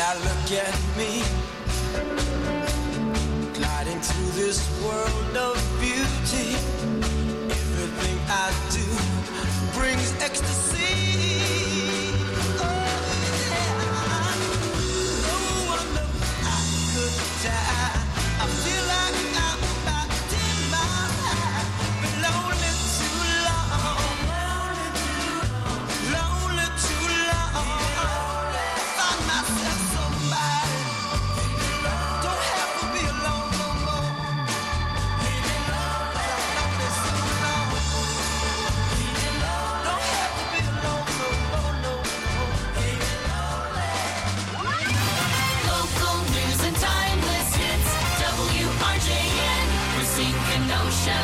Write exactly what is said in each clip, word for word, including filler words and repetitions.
Now look at me, gliding through this world of beauty. Everything I do brings ecstasy. Oh yeah, no wonder I could die. I feel like I'm about to die. Been lonely too long, lonely too long. Find myself somebody. Don't have to be alone no more. Lonely so long. Don't have to be alone no more, no more. Local news and timeless hits. W R J N, Racine Kenosha.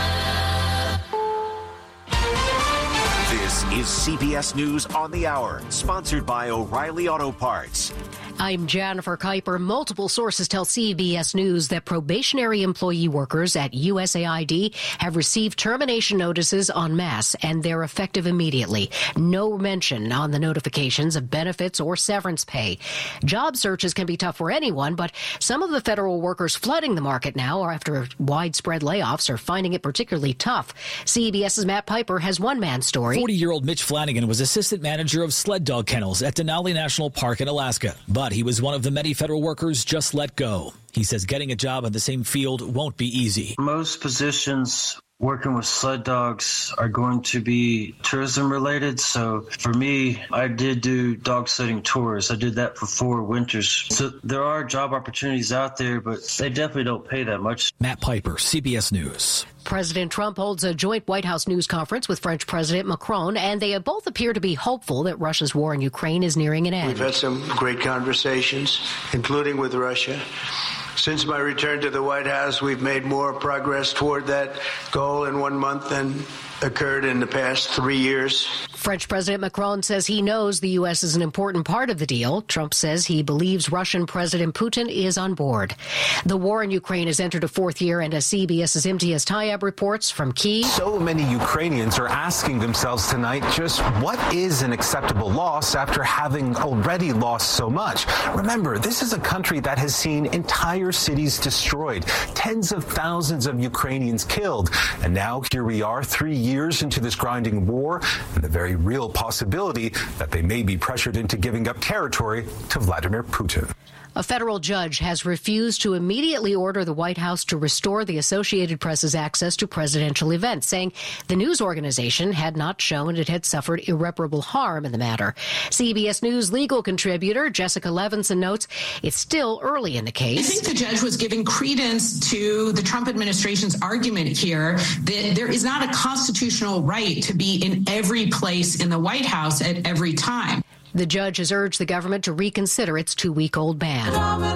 This is C B S News on the Hour, sponsored by O'Reilly Auto Parts. I'm Jennifer Kuiper. Multiple sources tell C B S News that probationary employee workers at U S A I D have received termination notices en masse, and they're effective immediately. No mention on the notifications of benefits or severance pay. Job searches can be tough for anyone, but some of the federal workers flooding the market now after widespread layoffs are finding it particularly tough. CBS's Matt Piper has one man's story. forty-year-old Mitch Flanagan was assistant manager of sled dog kennels at Denali National Park in Alaska, but he was one of the many federal workers just let go. He says getting a job in the same field won't be easy. Most positions working with sled dogs are going to be tourism related. So for me, I did do dog sledding tours. I did that for four winters. So there are job opportunities out there, but they definitely don't pay that much. Matt Piper, C B S News. President Trump holds a joint White House news conference with French President Macron, and they both appear to be hopeful that Russia's war in Ukraine is nearing an end. We've had some great conversations, including with Russia. Since my return to the White House, we've made more progress toward that goal in one month than occurred in the past three years. French President Macron says he knows the U S is an important part of the deal. Trump says he believes Russian President Putin is on board. The war in Ukraine has entered a fourth year, and as CBS's Imtiaz Tayeb reports from Kyiv. So many Ukrainians are asking themselves tonight just what is an acceptable loss after having already lost so much. Remember, this is a country that has seen entire cities destroyed, tens of thousands of Ukrainians killed, and now here we are three years years into this grinding war, and the very real possibility that they may be pressured into giving up territory to Vladimir Putin. A federal judge has refused to immediately order the White House to restore the Associated Press's access to presidential events, saying the news organization had not shown it had suffered irreparable harm in the matter. C B S News legal contributor Jessica Levinson notes it's still early in the case. I think the judge was giving credence to the Trump administration's argument here that there is not a constitutional right to be in every place in the White House at every time. The judge has urged the government to reconsider its two-week-old ban.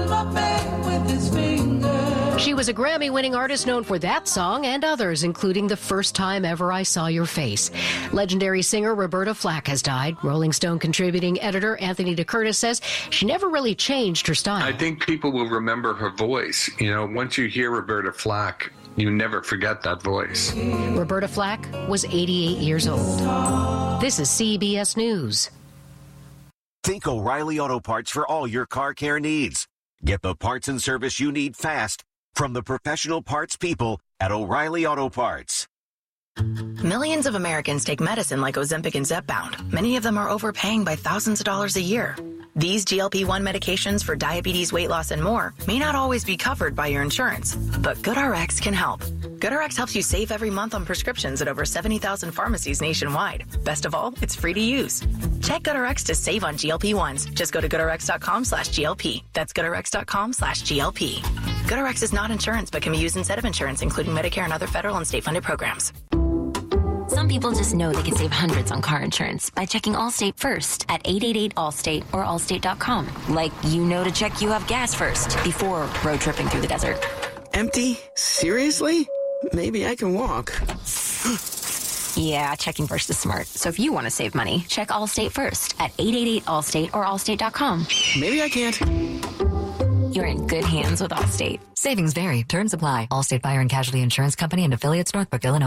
She was a Grammy-winning artist known for that song and others, including The First Time Ever I Saw Your Face. Legendary singer Roberta Flack has died. Rolling Stone contributing editor Anthony DeCurtis says she never really changed her style. I think people will remember her voice. You know, once you hear Roberta Flack, you never forget that voice. Roberta Flack was eighty-eight years old. This is C B S News. Think O'Reilly Auto Parts for all your car care needs. Get the parts and service you need fast from the professional parts people at O'Reilly Auto Parts. Millions of Americans take medicine like Ozempic and Zepbound. Many of them are overpaying by thousands of dollars a year. These G L P one medications for diabetes, weight loss, and more may not always be covered by your insurance, but GoodRx can help. GoodRx helps you save every month on prescriptions at over seventy thousand pharmacies nationwide. Best of all, it's free to use. Check GoodRx to save on G L P ones. Just go to GoodRx.com slash GLP. That's GoodRx.com slash GLP. GoodRx is not insurance, but can be used instead of insurance, including Medicare and other federal and state-funded programs. Some people just know they can save hundreds on car insurance by checking Allstate first at eight eight eight Allstate or allstate dot com. Like you know to check you have gas first before road tripping through the desert. Empty? Seriously? Maybe I can walk. Yeah, checking first is smart. So if you want to save money, check Allstate first at eight eight eight Allstate or allstate dot com. Maybe I can't. You're in good hands with Allstate. Savings vary. Terms apply. Allstate Fire and Casualty Insurance Company and affiliates, Northbrook, Illinois.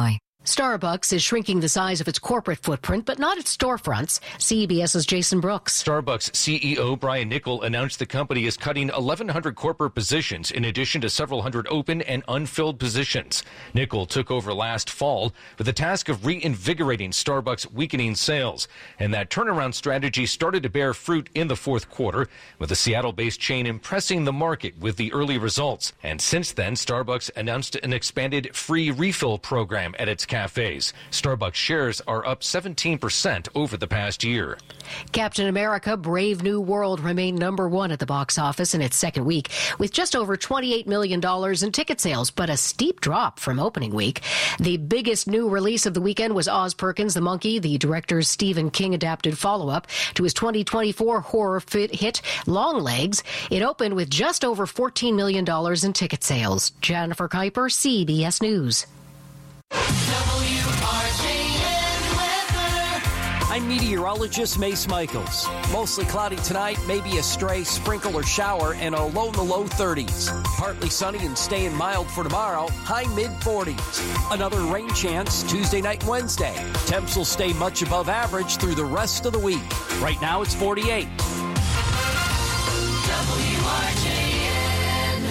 Starbucks is shrinking the size of its corporate footprint, but not its storefronts. CBS's Jason Brooks. Starbucks C E O Brian Niccol announced the company is cutting eleven hundred corporate positions in addition to several hundred open and unfilled positions. Niccol took over last fall with the task of reinvigorating Starbucks' weakening sales. And that turnaround strategy started to bear fruit in the fourth quarter, with the Seattle-based chain impressing the market with the early results. And since then, Starbucks announced an expanded free refill program at its cafes. Starbucks shares are up seventeen percent over the past year. Captain America: Brave New World remained number one at the box office in its second week, with just over twenty-eight million dollars in ticket sales, but a steep drop from opening week. The biggest new release of the weekend was Oz Perkins the Monkey, the director's Stephen King adapted follow-up to his twenty twenty-four horror hit Longlegs. It opened with just over fourteen million dollars in ticket sales. Jennifer Kuiper, C B S News. I'm meteorologist Mace Michaels. Mostly cloudy tonight, maybe a stray sprinkle or shower, and a low in the low thirties. Partly sunny and staying mild for tomorrow, high mid forties. Another rain chance Tuesday night and Wednesday. Temps will stay much above average through the rest of the week. Right now it's forty-eight. W R J N.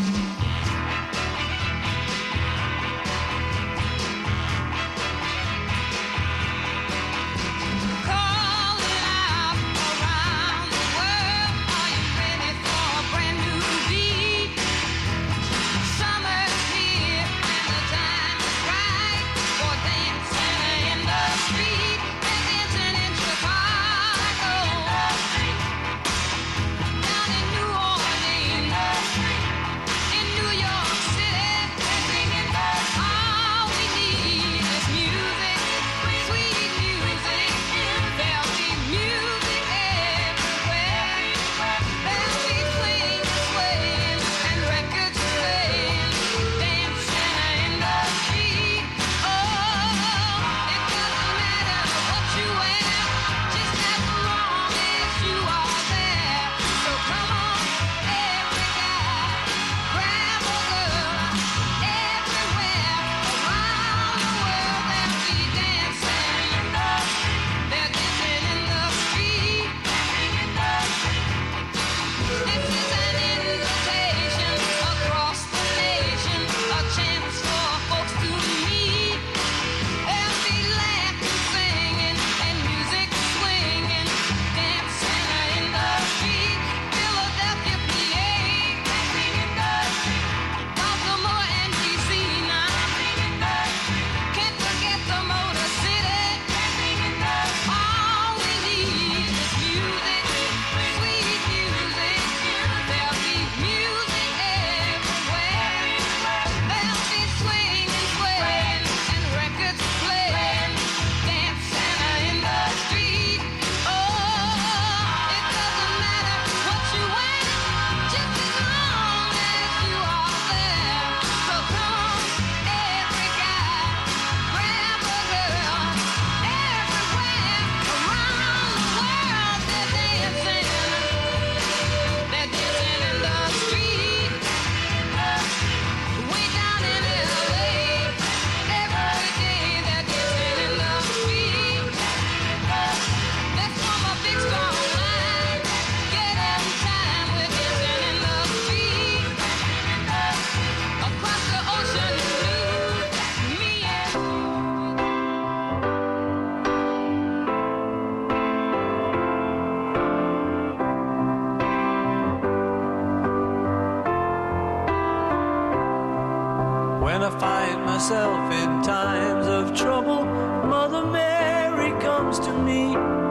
When I find myself in times of trouble, Mother Mary comes to me,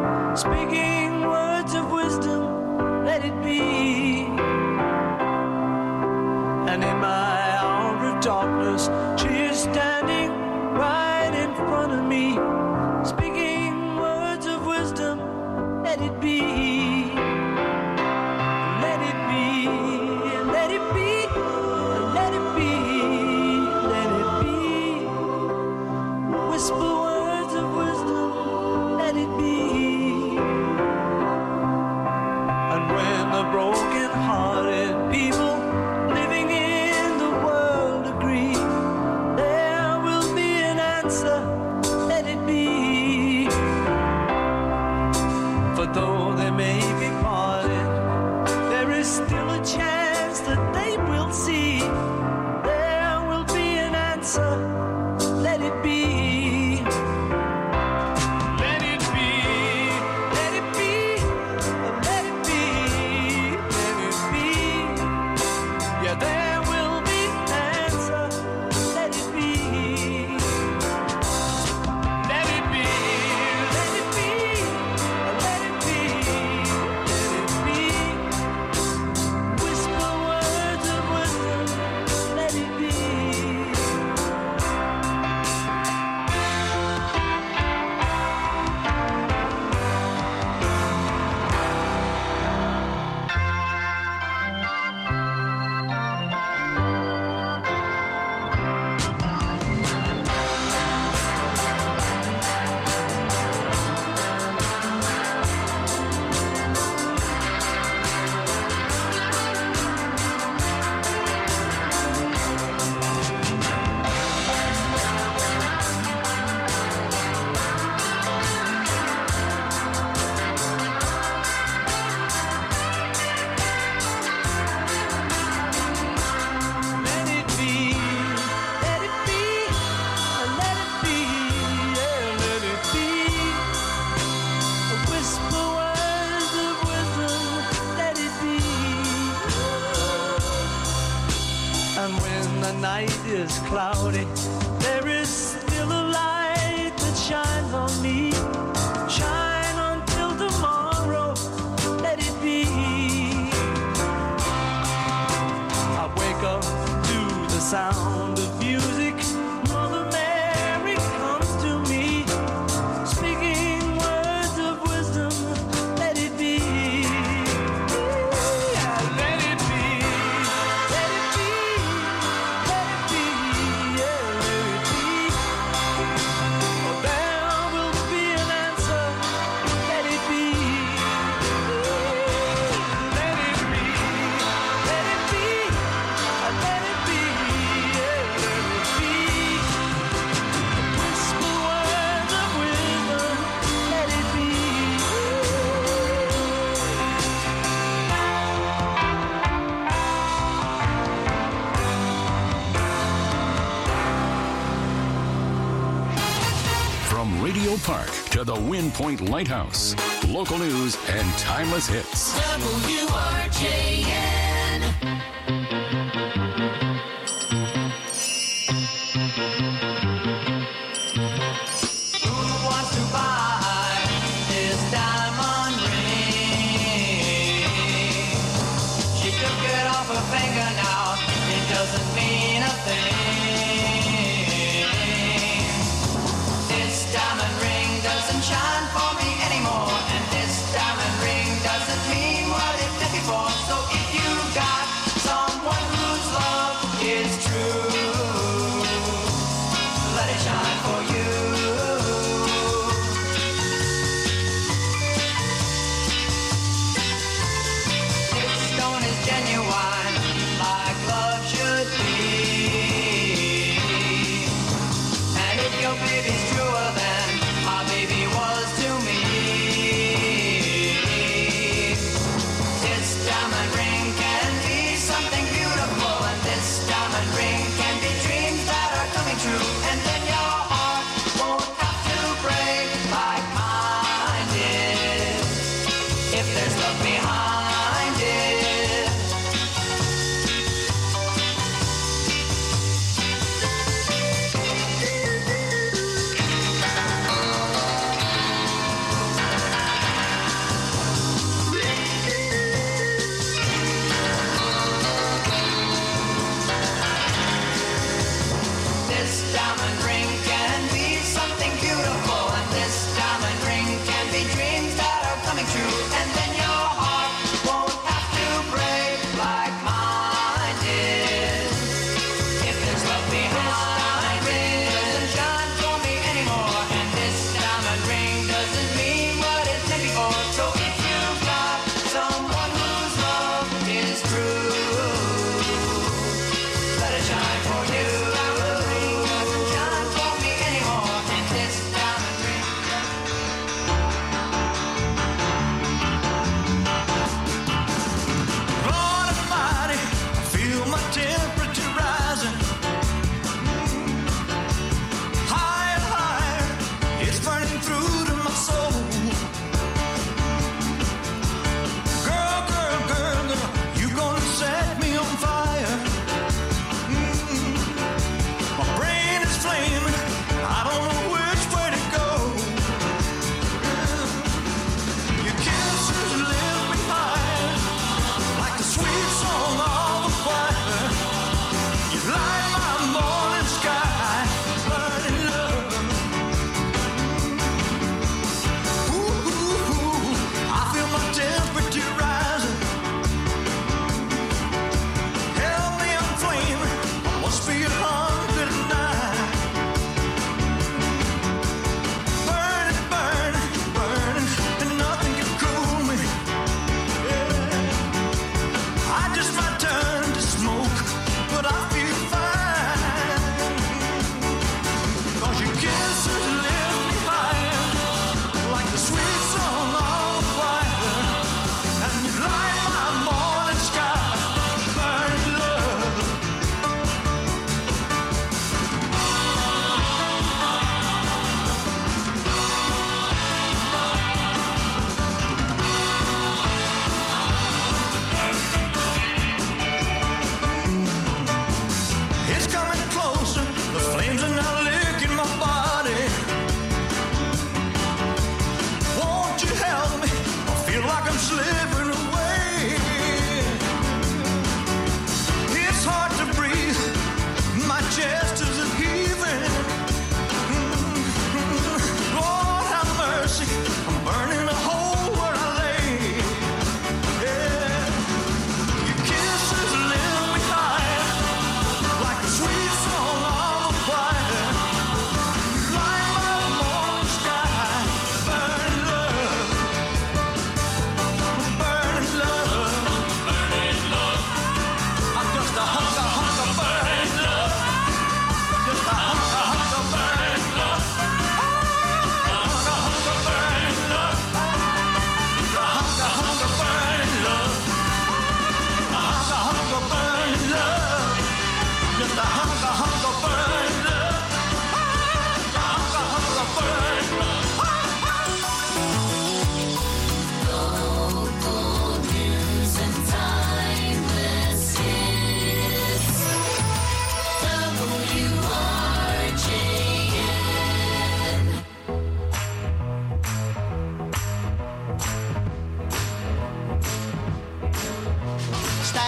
speaking words of wisdom, let it be. And in my hour of darkness, she is standing right in front of me, speaking words of wisdom, let it be. Let it be, let it be, let it be. Whisper words of wisdom, let it be. And when the broken-hearted people living in the world agree, there will be an answer still a chance that they will see. There will be an answer. Let it be. Let it be. Let it be. Let it be. Let it be. Yeah, there will be an answer. Let it be. Let it be. Let it be. Let it be. Let it be. Whisper words of wisdom. Let it be. Let it be, let it be, let it be, yeah, let it be. Whisper words of wisdom, let it be. And when the night is cloudy, there is still a light that shines on me. Shine until tomorrow, let it be. I wake up to the sound of music. Mother Mary comes to me, speaking words of wisdom. Let it be. Yeah, let it be. Let it be. Let it be. Yeah, let it be. Oh, there will be an answer. Let it be. Let it be. Let it be. Let it be. Yeah, let it be. Whisper words of wisdom. Let it be. From Radio Park to the Wind Point Lighthouse, local news and timeless hits. W R J N. Who wants to buy this diamond ring? She took it off her finger now. It doesn't mean a thing. This diamond ring doesn't shine for me anymore. And this diamond ring doesn't mean what it did before. So if you got someone whose love is true, let it shine for you. This stone is genuine, like love should be.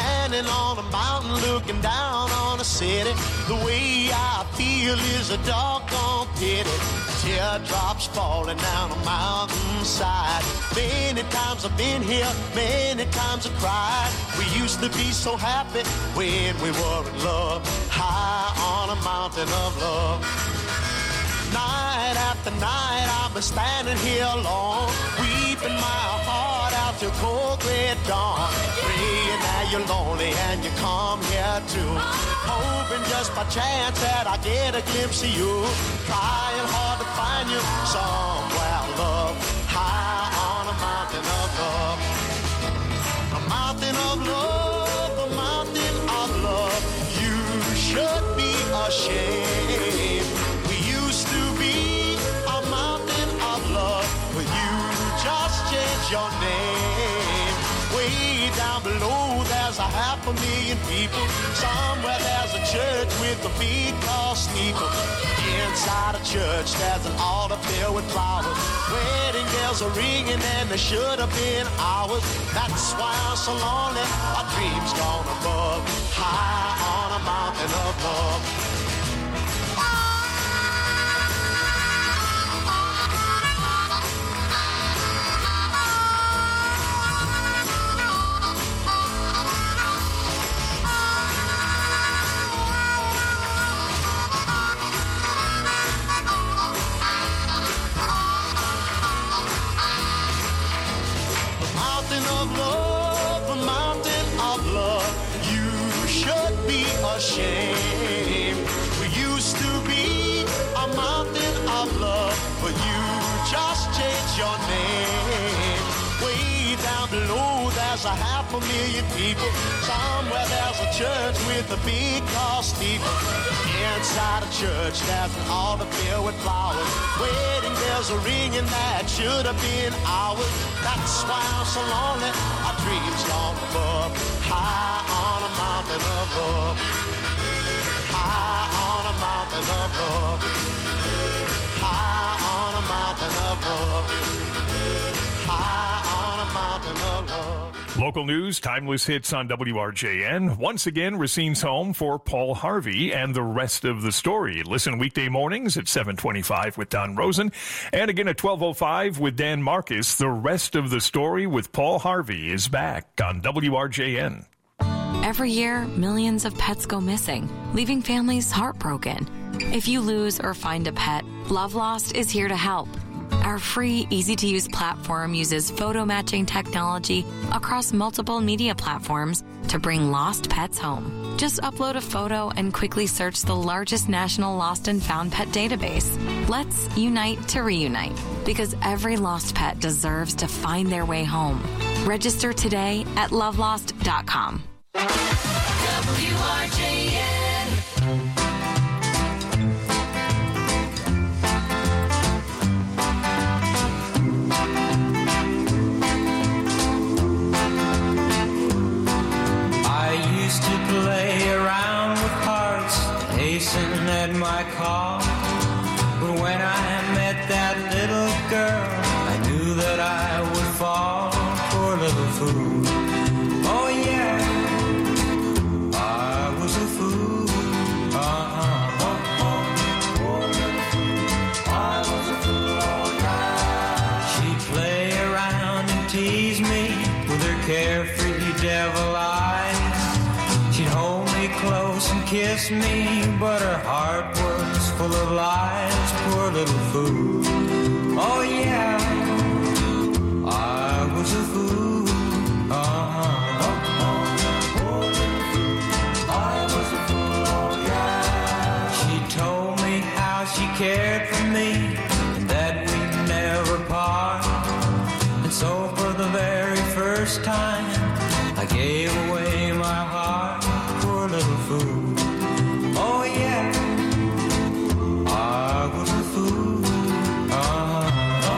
standing on a mountain looking down on a city. The way I feel is a doggone pity. Teardrops falling down a mountainside. Many times I've been here, many times I've cried. We used to be so happy when we were in love, high on a mountain of love. Night after night I've been standing here alone, weeping my heart out till cold red dawn. Praying that you're lonely and you come here too, hoping just by chance that I get a glimpse of you. Trying hard to find you somewhere, love, high on a mountain of love. A mountain of love, a mountain of love. You should be ashamed. We used to be a mountain of love, but you just changed your name. Way down below there's a half a million people. Somewhere there's a church with a big tall steeple. Inside a church there's an altar filled with flowers. Wedding bells are ringing and they should have been ours. That's why I'm so lonely, our dreams gone above, high on a mountain of love. Shame. We used to be a mountain of love, but you just changed your name. Way down below there's a half a million people. Somewhere there's a church with a big tall steeple. Inside a church there's an altar filled with flowers. Wedding bells are ringing that should have been ours. That's why I'm so lonely, our dreams gone above, high on a mountain of love. High on a mountain of love. High on a mountain of love. High on a mountain of love. Local news, timeless hits on W R J N. Once again, Racine's home for Paul Harvey and the rest of the story. Listen weekday mornings at seven twenty-five with Don Rosen. And again at twelve oh five with Dan Marcus. The rest of the story with Paul Harvey is back on W R J N. Every year, millions of pets go missing, leaving families heartbroken. If you lose or find a pet, Love Lost is here to help. Our free, easy-to-use platform uses photo matching technology across multiple media platforms to bring lost pets home. Just upload a photo and quickly search the largest national lost and found pet database. Let's unite to reunite, because every lost pet deserves to find their way home. Register today at love lost dot com. W R J N. I used to play around with hearts, hasten at my call. But when I met that little girl, I knew that I would fall. Poor little fool. Oh yeah, I was a fool. Uh-huh. Oh, oh. Poor little fool. I was a fool, oh yeah. She'd play around and tease me with her carefree devil eyes. She'd hold me close and kiss me, but her heart was full of lies. Poor little fool. Oh yeah, I was a fool. Uh-huh. She cared for me, and that we'd never part. And so for the very first time, I gave away my heart. Poor little fool. Oh yeah, I was a fool. Uh-huh.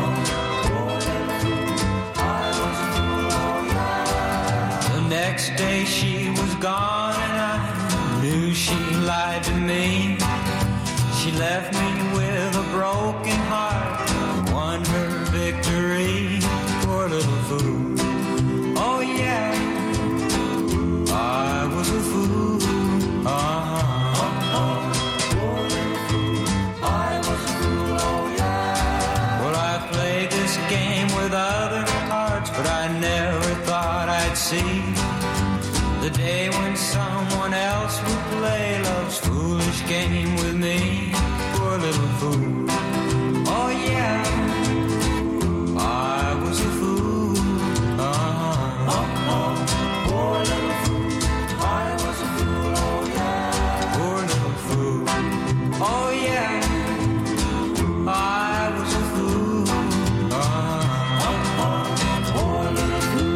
I was a fool, oh yeah. The next day she was gone, and I knew she lied to me. She left me with a broken heart, won her victory. Poor little fool. Oh yeah, day when someone else would play love's foolish game with me. Poor little fool. Oh yeah, I was a fool. Uh-huh. Uh-huh. Poor little fool. I was a fool. Oh yeah. Poor little fool. Oh yeah, I was a fool. Uh-huh. Uh-huh. Poor little fool.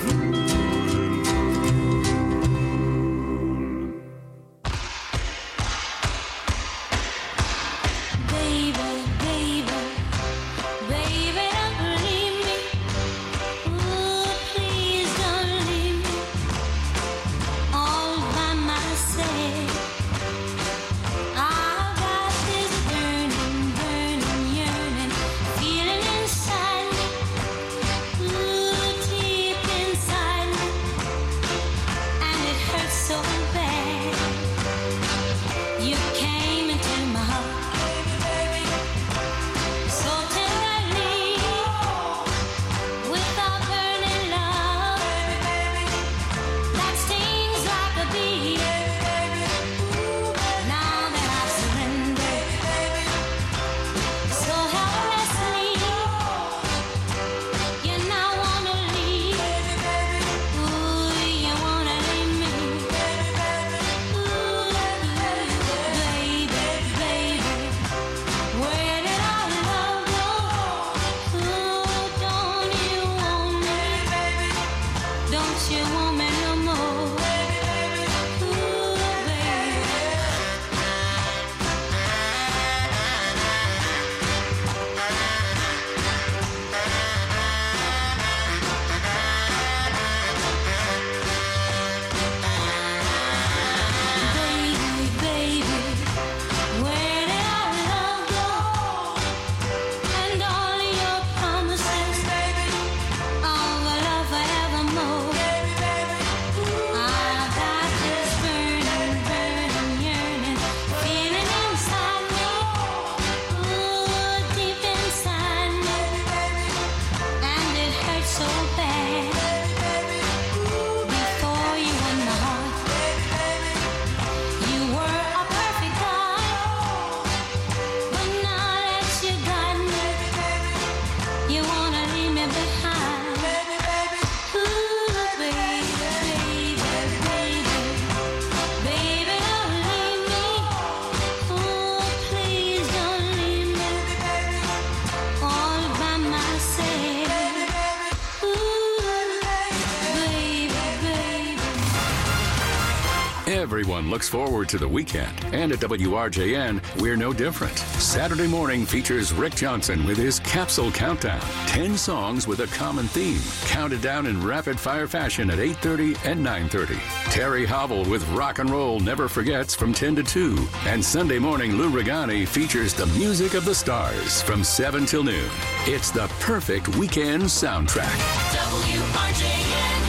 Everyone looks forward to the weekend, and at W R J N, we're no different. Saturday morning features Rick Johnson with his Capsule Countdown. Ten songs with a common theme, counted down in rapid-fire fashion at eight thirty and nine thirty. Terry Hobble with Rock and Roll Never Forgets from ten to two. And Sunday morning, Lou Regani features the music of the stars from seven till noon. It's the perfect weekend soundtrack. W R J N.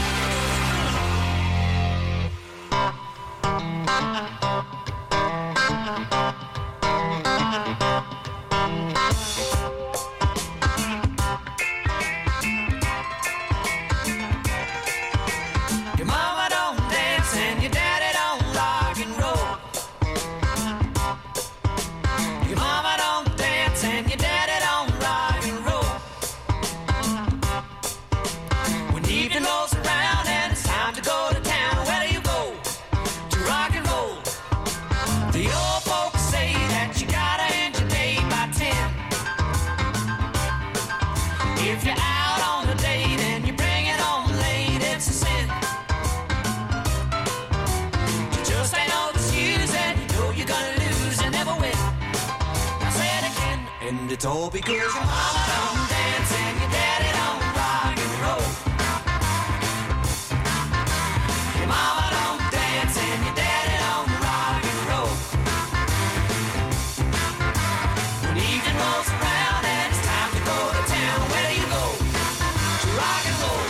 Your mama don't dance and your daddy don't rock and roll. Your mama don't dance and your daddy don't rock and roll. When evening rolls around and it's time to go to town, where do you go to rock and roll? The old folks say that you gotta end your day by ten. If you're out on a date and you bring it home late, it's a sin. You just ain't no excuse and you know you're gonna lose and never win. I say it again, and it's all because your mama don't dance and your daddy don't rock and roll. Your mama don't dance and your daddy don't rock and roll. When evening rolls around and it's time to go to town, where do you go to rock and roll?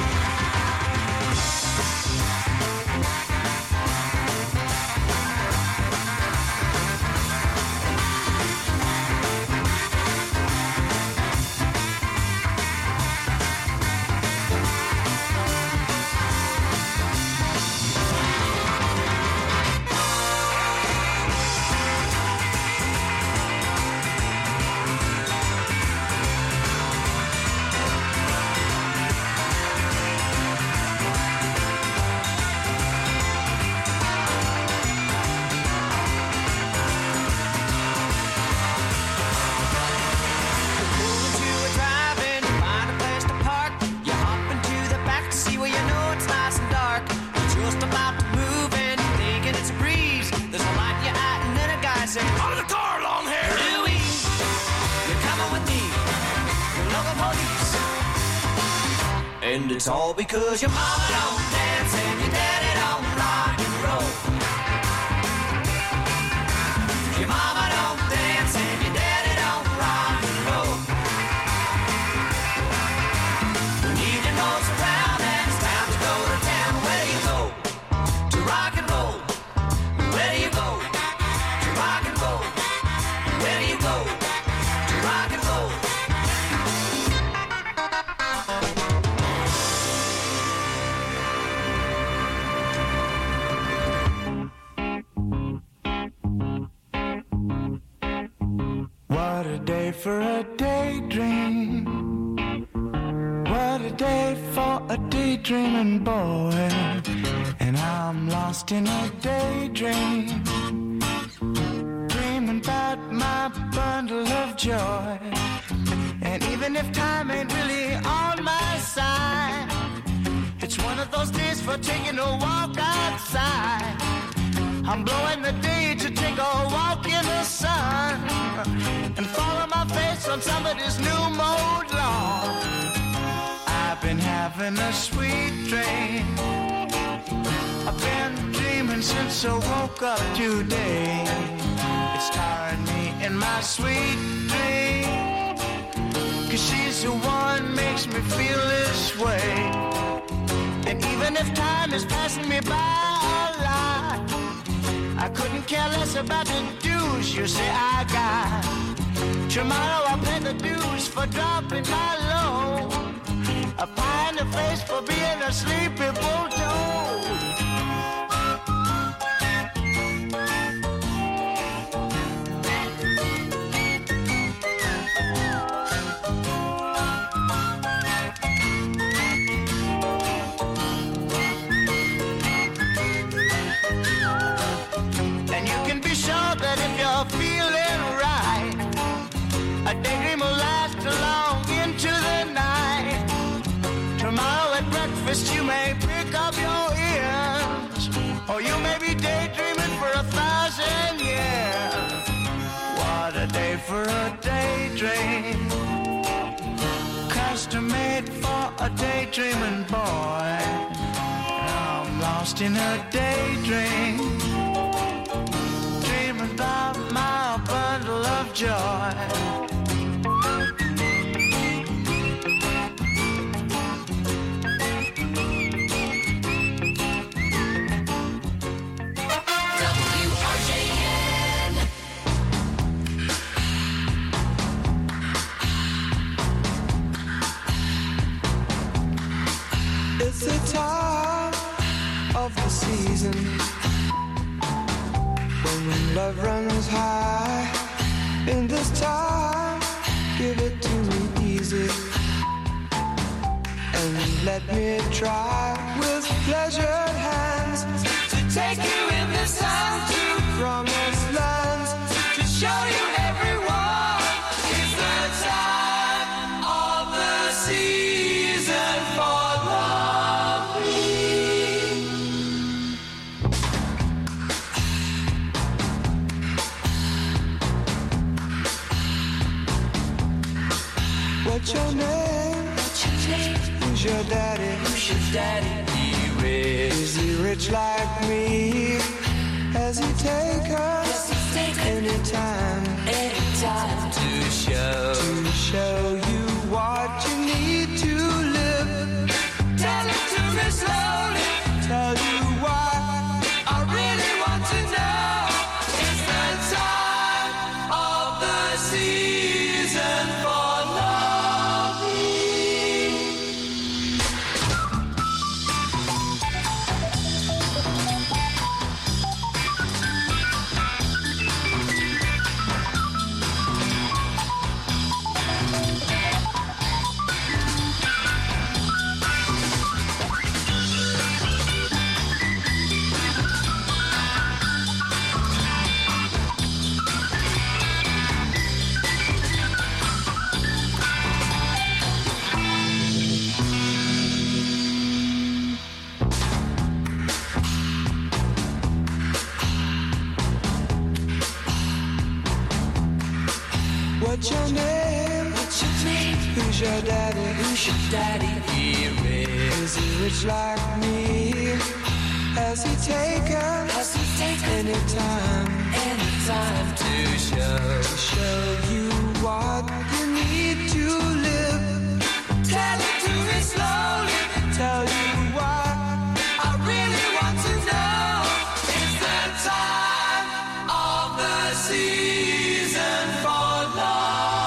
And it's all because your mama don't dance and your daddy don't rock and roll. Your mama don't dance and your daddy don't rock and roll. When evening rolls around and it's time to go to town, where do you go to rock and roll? Where do you go to rock and roll? Where do you go to rock and roll? What a day for a daydream. What a day for a daydreaming boy. And I'm lost in a daydream, dreaming about my bundle of joy. And even if time ain't really on my side, it's one of those days for taking a walk outside. I'm blowing the day to take a walk in the sun and follow my face on somebody's new mode lawn. I've been having a sweet dream. I've been dreaming since I woke up today. It's tiring me in my sweet dream, 'cause she's the one makes me feel this way. And even if time is passing me by a lot, I couldn't care less about the dues you say I got. Tomorrow I'll pay the dues for dropping my load, a pie in the face for being a sleepy bulldog. That if you're feeling right, a daydream will last along into the night. Tomorrow at breakfast you may pick up your ears, or you may be daydreaming for a thousand years. What a day for a daydream, custom made for a daydreaming boy. I'm lost in a daydream, about my bundle of joy. W R J N. It's the time of the season when love runs high. In this time, give it to me easy, and let me try with pleasured hands to take you in this time to promised lands, to show you everyone. It's the time of the season for loving. What's your name? What's your name? Who's your daddy? Who's your daddy? He rich. Is he rich like me? Has he take us anytime? Anytime to show to show you what you need to live. Tell it to me slowly. Tell you why I really want to know. It's the time of the season for What's your name? What's your name? Who's your daddy? Who's your daddy? Here is he rich like me? Has he taken? Has he taken any time? Any time to show to show you what you need to live? Tell it to me slowly. Tell you what I really want to know. It's the time of the season for love.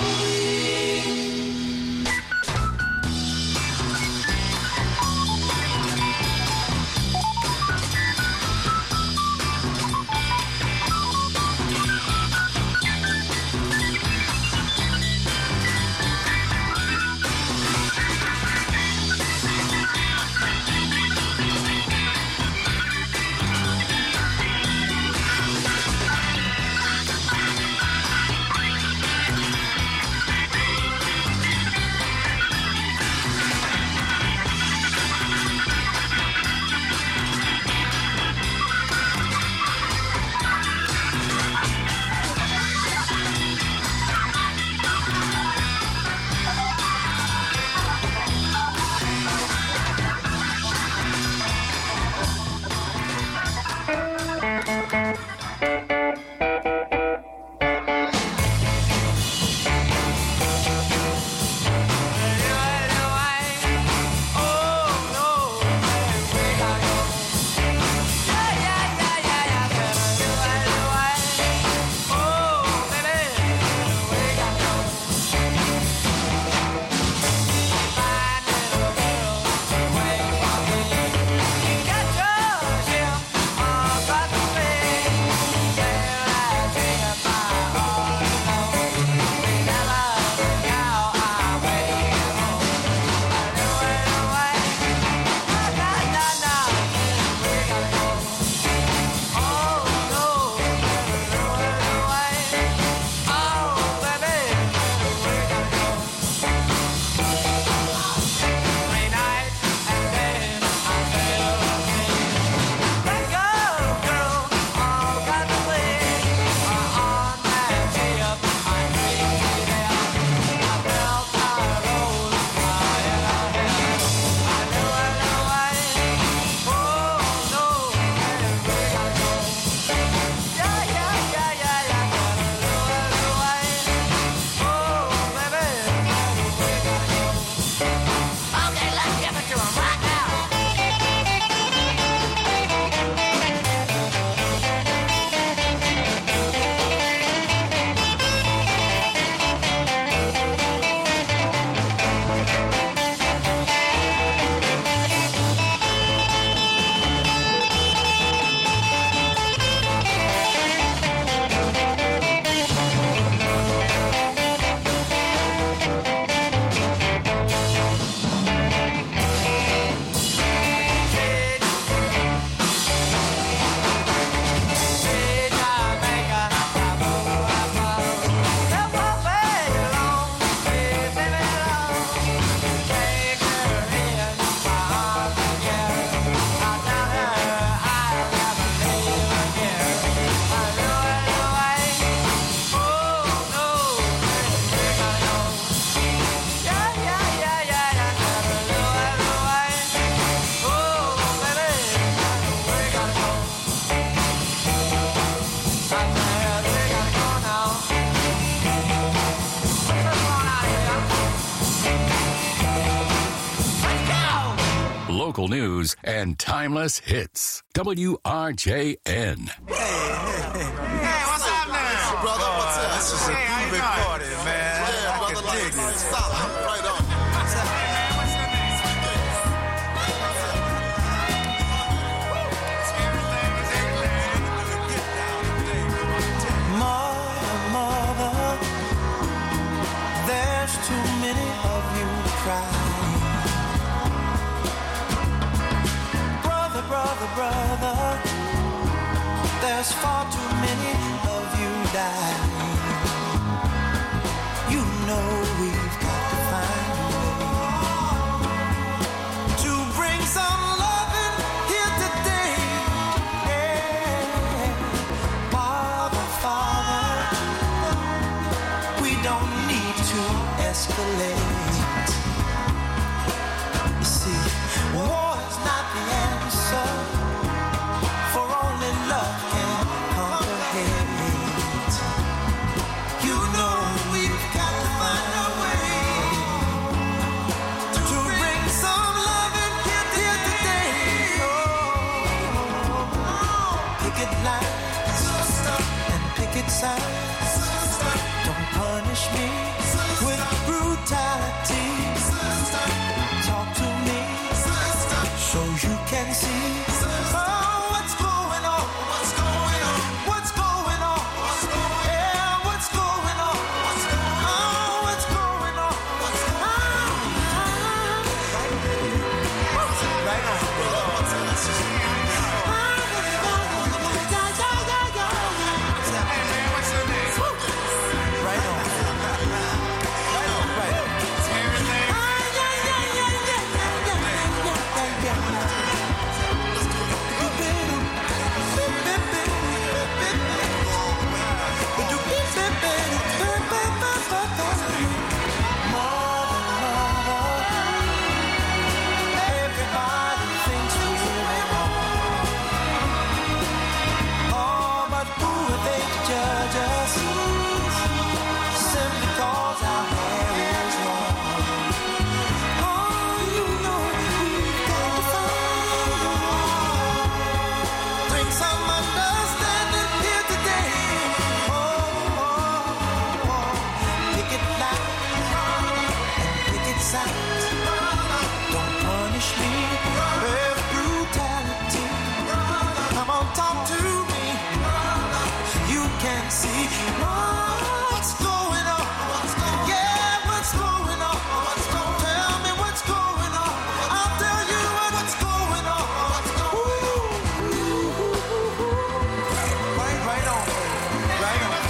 Local news and timeless hits. W R J N. Hey, what's up now? Brother, what's up? This is a hey, big party, man. Yeah, I brother, can dig like, this. Solid. Right on. What's up, man? What's your name? Mother, mother, there's too many of you crying. Brother, brother, brother, there's far too many of you dying. You know we've got to find a way to bring some loving here today. Yeah. Father, Father, we don't need to escalate. isolate. You see, war is not the answer, for only love can conquer hate. You know we've got to find a way to bring some love and get here today. Oh, picket lines and picket signs. Don't punish me with brutality. Talk to me so you can see. Oh, what's going on? What's going on? What's going on? What's going on? Yeah, what's going on? What's going on? Oh, what's going on? What's going on? Right on. Don't punish me with brutality. Come on, talk to me so you can see what's going on. Yeah, what's going on? Tell me what's going on. I'll tell you what's going on. Ooh. Right, right on, right on.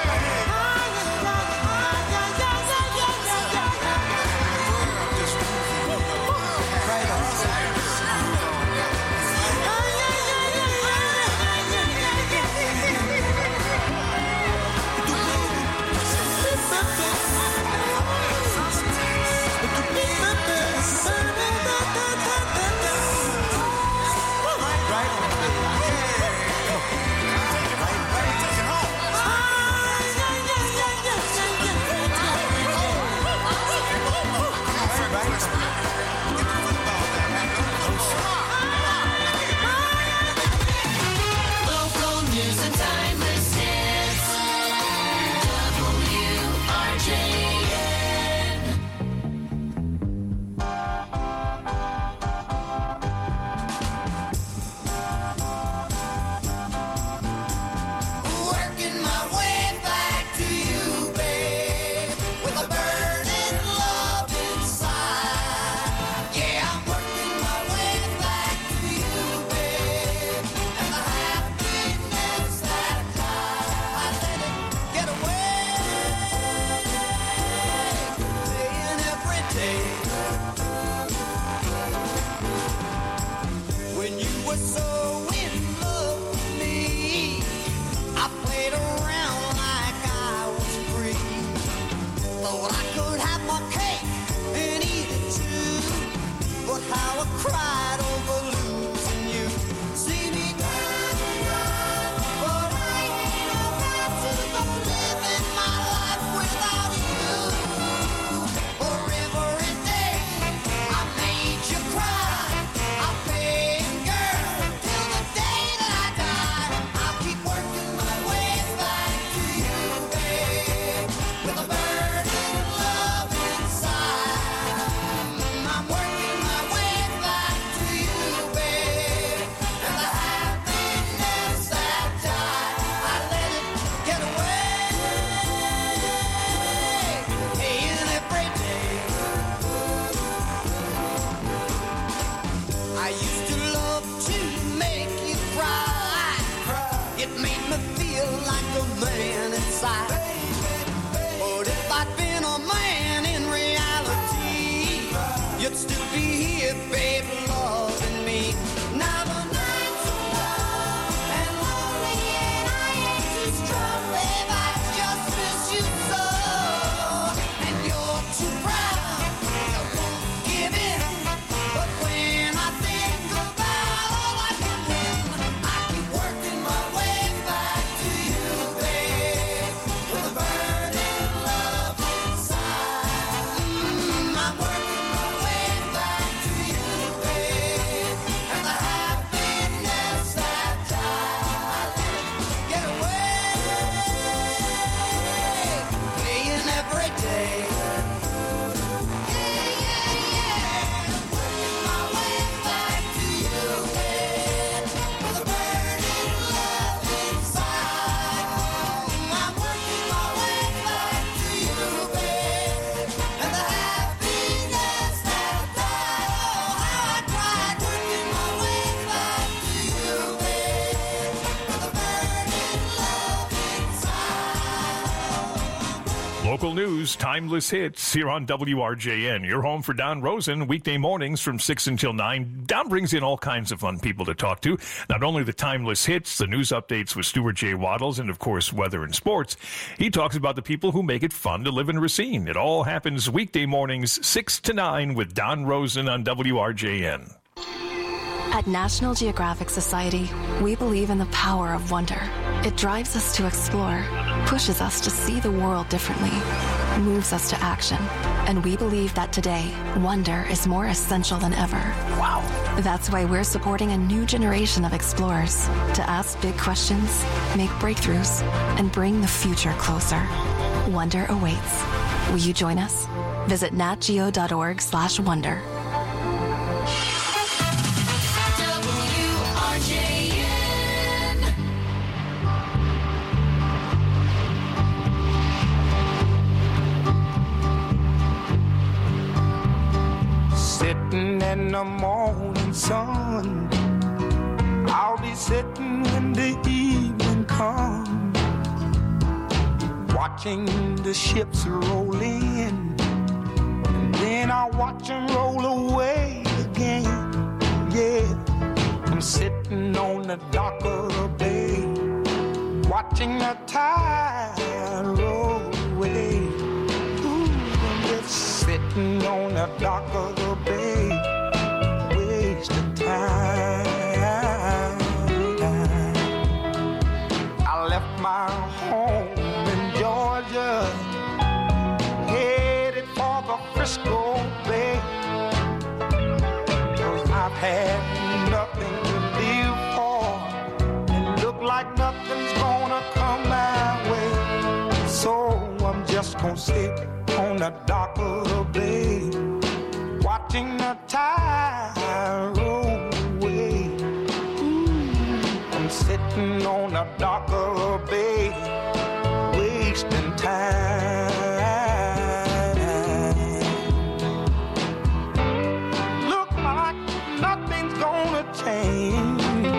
Local news and timeless hits. W R J N. Working my way back to you, babe, with a burning love inside. Yeah, I'm working my way back to you, babe, and the happiness that I let it get away. Playing every day when you were so in love with me. I played around like I was free. Thought I could have my cake and eat it too. But how I cried over losing you. See me down, but I ain't about to go living my life without you. For every day I made you cry, I paid girl till the day that I die. I'll keep working my way back to you, babe, with a burning love inside. I'm working my way back to you, babe, and the happiness that died, I let it get away. Paying every day. I used to love to make you cry. It made me feel like a man inside. But if I'd been a man in reality, you'd still be here, babe, loving me. Now the nights are long and lonely, and I ain't too strong, babe. I just miss you so, and you're too proud. Local news, timeless hits here on W R J N. Your home for Don Rosen, weekday mornings from six until nine. Don brings in all kinds of fun people to talk to. Not only the timeless hits, the news updates with Stuart J. Waddles, and of course, weather and sports. He talks about the people who make it fun to live in Racine. It all happens weekday mornings, six to nine with Don Rosen on W R J N. At National Geographic Society, we believe in the power of wonder. It drives us to explore, pushes us to see the world differently, moves us to action. And we believe that today, wonder is more essential than ever. Wow. That's why we're supporting a new generation of explorers to ask big questions, make breakthroughs, and bring the future closer. Wonder awaits. Will you join us? Visit natgeo.org slash wonder. Sitting in the morning sun, I'll be sitting when the evening comes, watching the ships roll in, and then I'll watch them roll away again. Yeah, I'm sitting on the dock of the bay, watching the tide roll away. Ooh, I'm just sitting on the dock of the bay, wasting time. I left my home in Georgia, headed for the Frisco Bay, 'cause I've had nothing to live for, and look like nothing's gonna come my way. So I'm just gonna sit on the dock of the bay, watching the tide roll away. Ooh, I'm sitting on the dock of the bay, wasting time. Look like nothing's gonna change.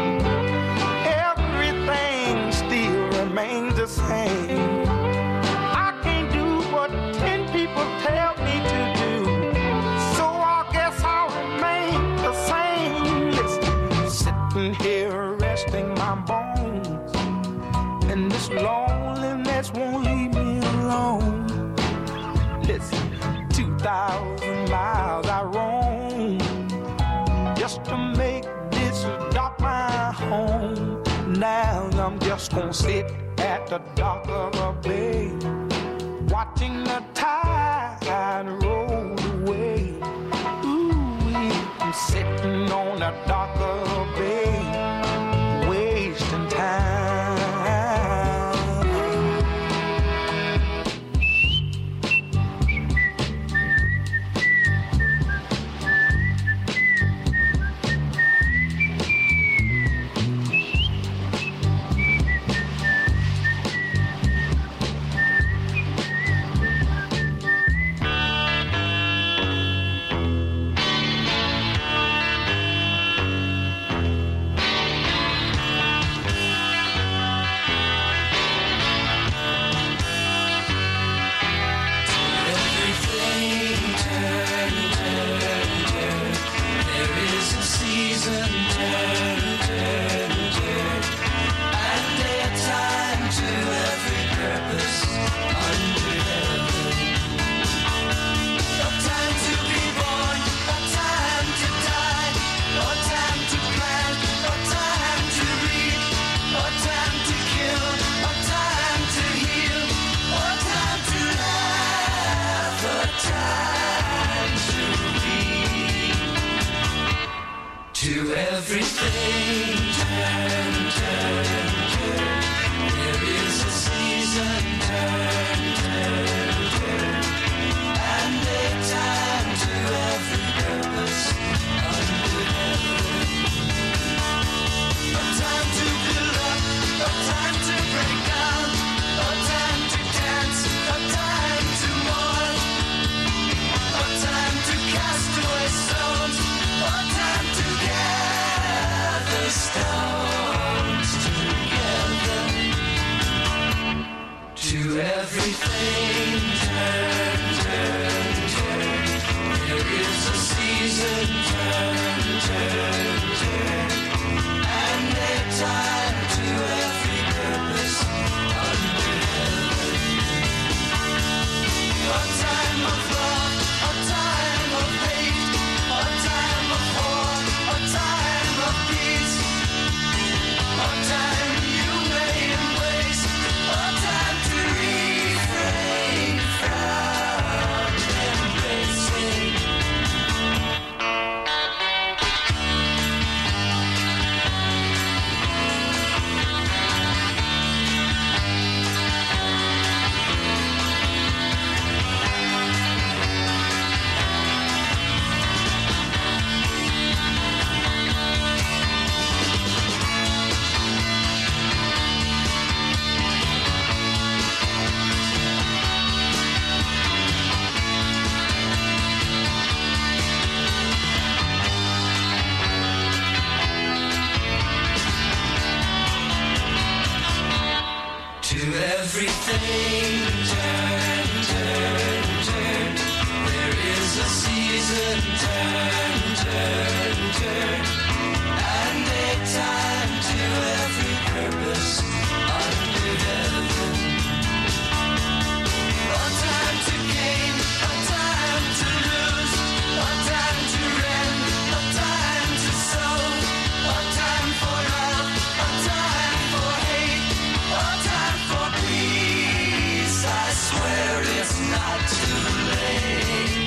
Everything still remains the same. I can't do what ten people tell me to do, so I guess I'll remain the same. Listen, sitting here resting my bones, and this loneliness won't leave me alone. Listen, two thousand miles I roam just to make this dock my home. Now I'm just gonna sit at the dock of a bay, watching the tide roll away. Ooh, I'm sitting on the dock of a bay, wasting time. To everything, turn, turn, turn. There is a season, turn, turn, turn. And a time to every purpose under heaven. A time to gain, a time to lose, a time to rend, a time to sow, a time for love, a time for hate, a time for peace. I swear it's not too late.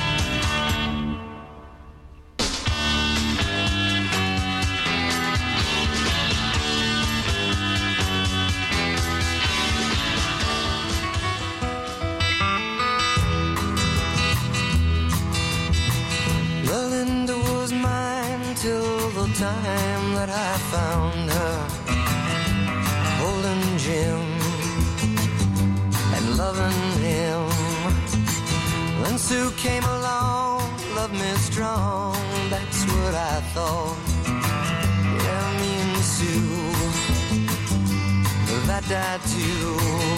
Linda was mine till the time that I found her, holding Jim and loving him. When Sue came along, loved me strong, that's what I thought. Yeah, me and Sue, that died too.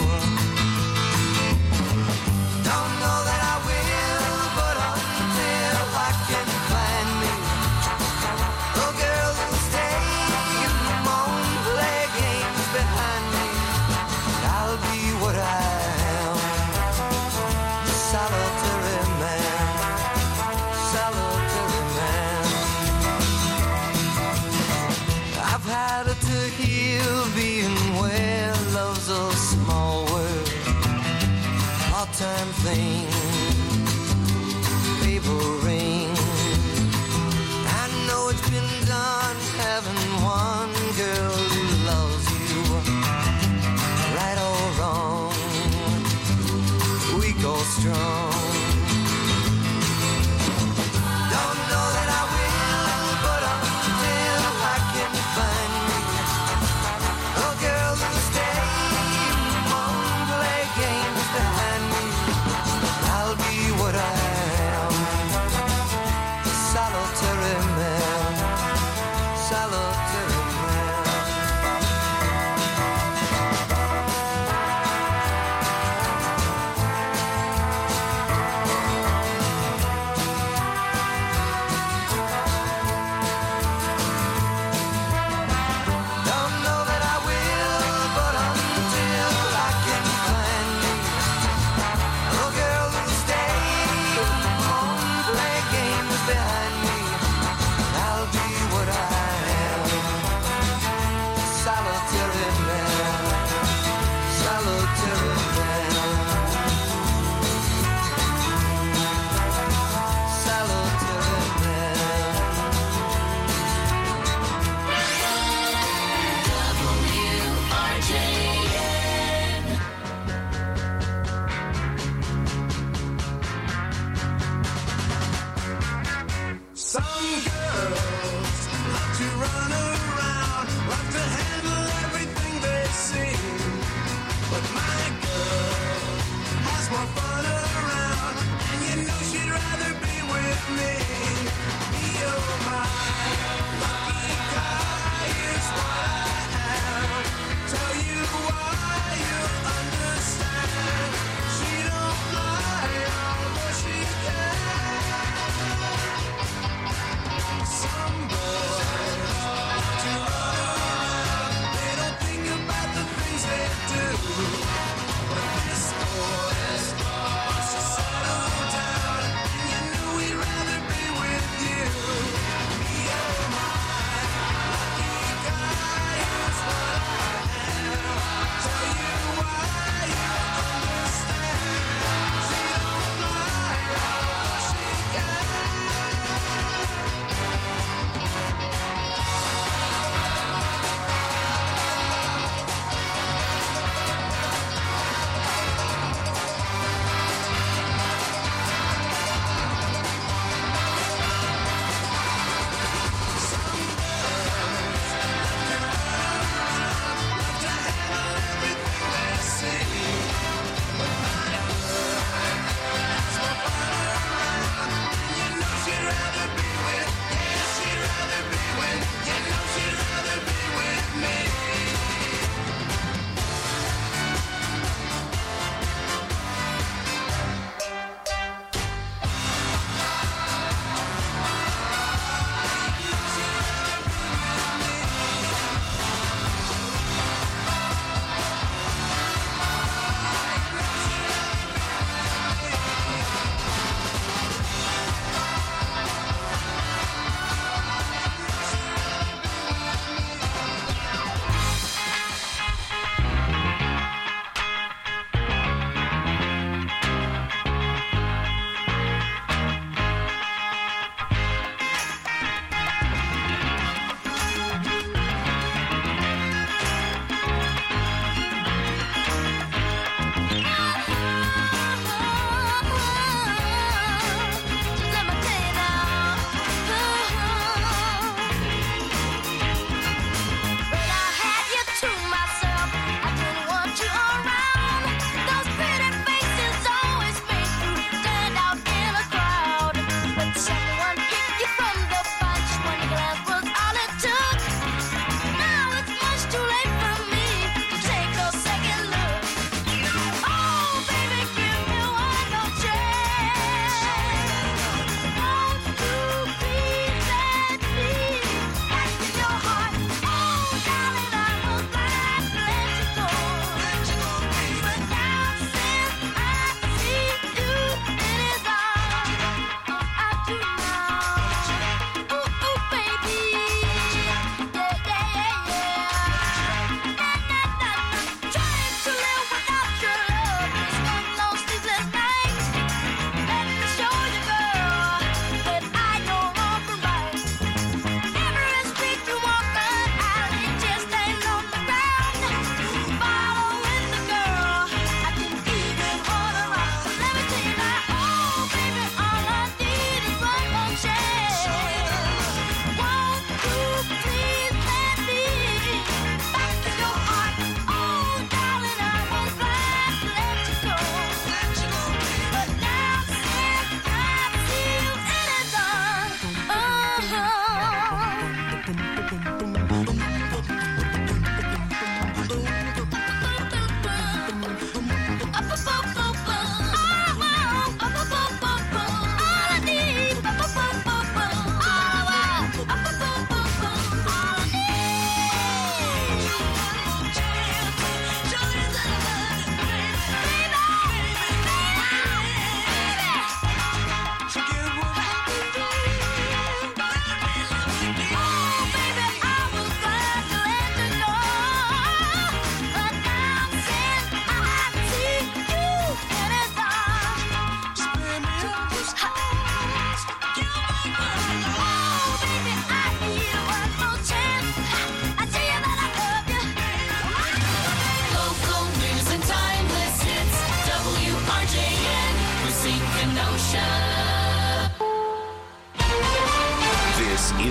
Don't know that I will, but until I can find me a girl who'll stay and won't play games behind me, I'll be what I am, solitary man, solitary man. I've had it to heal being where love's a small world, part-time thing, paper ring. I know it's been done having one girl who loves you, right or wrong, weak or strong. Don't know that I will, but until I can find me a girl who'll stay and won't play games behind me, I'll be what I am,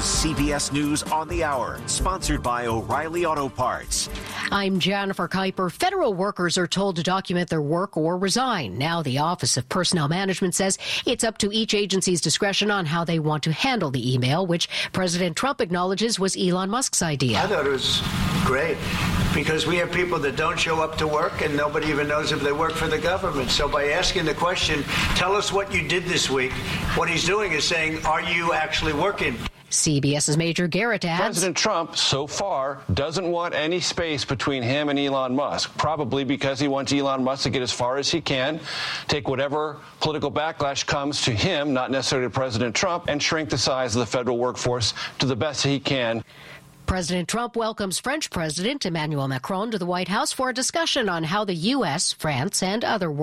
C B S News on the Hour, sponsored by O'Reilly Auto Parts. I'm Jennifer Kuiper. Federal workers are told to document their work or resign. Now the Office of Personnel Management says it's up to each agency's discretion on how they want to handle the email, which President Trump acknowledges was Elon Musk's idea. I thought it was great because we have people that don't show up to work and nobody even knows if they work for the government. So by asking the question, tell us what you did this week, what he's doing is saying, are you actually working? CBS's Major Garrett adds, President Trump, so far, doesn't want any space between him and Elon Musk, probably because he wants Elon Musk to get as far as he can, take whatever political backlash comes to him, not necessarily to President Trump, and shrink the size of the federal workforce to the best he can. President Trump welcomes French President Emmanuel Macron to the White House for a discussion on how the U S, France, and other